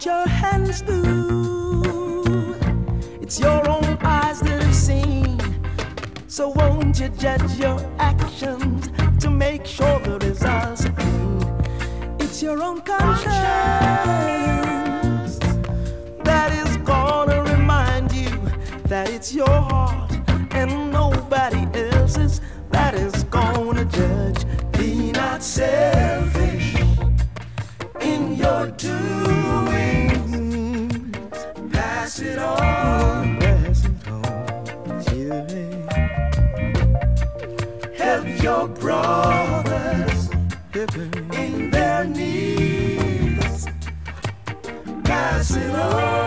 what your hands do. It's your own eyes that have seen. So won't you judge your actions to make sure the results are clean? It's your own conscience that is gonna remind you that it's your heart and nobody else's that is gonna judge. Be not selfish in your doing. Pass it on.